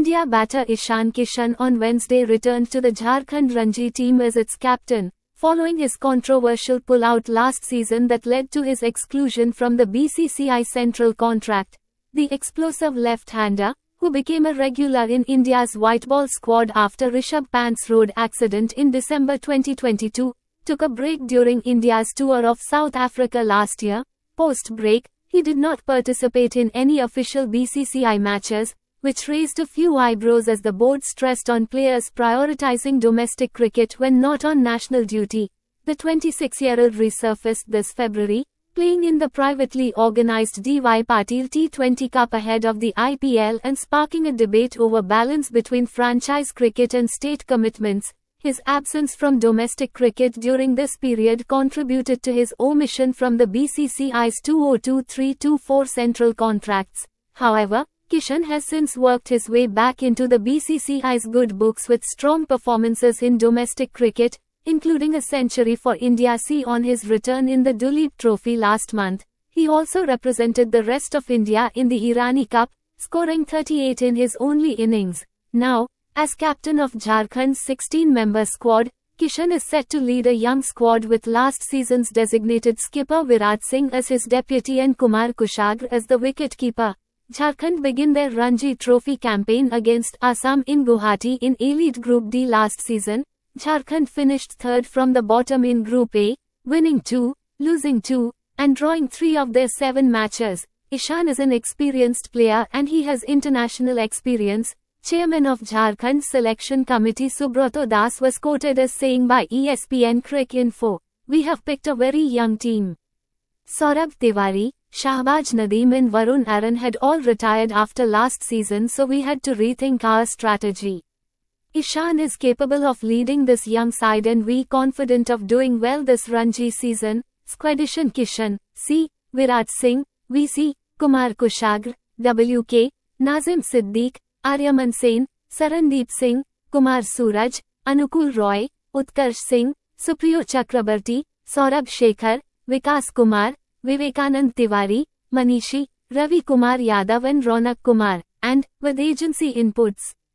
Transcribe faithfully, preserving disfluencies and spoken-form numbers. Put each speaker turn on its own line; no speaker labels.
India batter Ishan Kishan on Wednesday returned to the Jharkhand Ranji team as its captain, following his controversial pull-out last season that led to his exclusion from the B C C I central contract. The explosive left-hander, who became a regular in India's white ball squad after Rishabh Pant's road accident in December twenty twenty-two, took a break during India's tour of South Africa last year. Post-break, he did not participate in any official B C C I matches, which raised a few eyebrows as the board stressed on players prioritizing domestic cricket when not on national duty. The twenty-six-year-old resurfaced this February, playing in the privately organized D Y Patil T twenty Cup ahead of the I P L and sparking a debate over balance between franchise cricket and state commitments. His absence from domestic cricket during this period contributed to his omission from the B C C I's two oh two three two four central contracts. However, Kishan has since worked his way back into the B C C I's good books with strong performances in domestic cricket, including a century for India C on his return in the Duleep Trophy last month. He also represented the rest of India in the Irani Cup, scoring thirty-eight in his only innings. Now, as captain of Jharkhand's sixteen-member squad, Kishan is set to lead a young squad with last season's designated skipper Virat Singh as his deputy and Kumar Kushagra as the wicket-keeper. Jharkhand began their Ranji Trophy campaign against Assam in Guwahati in A-League Group D last season. Jharkhand finished third from the bottom in Group A, winning two, losing two, and drawing three of their seven matches. Ishan is an experienced player and he has international experience. Chairman of Jharkhand Selection Committee Subrato Das was quoted as saying by E S P N Cricket Info, "We have picked a very young team." Saurabh Tiwari, Shahbaz Nadeem and Varun Aaron had all retired after last season, so we had to rethink our strategy. Ishan is capable of leading this young side and we confident of doing well this Ranji season. Squaddition Kishan, C. Virat Singh, V C. Kumar Kushagra, W K. Nazim Siddique, Aryaman Sen, Sarandeep Singh, Kumar Suraj, Anukul Roy, Utkarsh Singh, Supriyo Chakrabarti, Saurabh Shekhar, Vikas Kumar, Vivekanand Tiwari, Manishi, Ravi Kumar Yadav and Ronak Kumar, and, with agency inputs,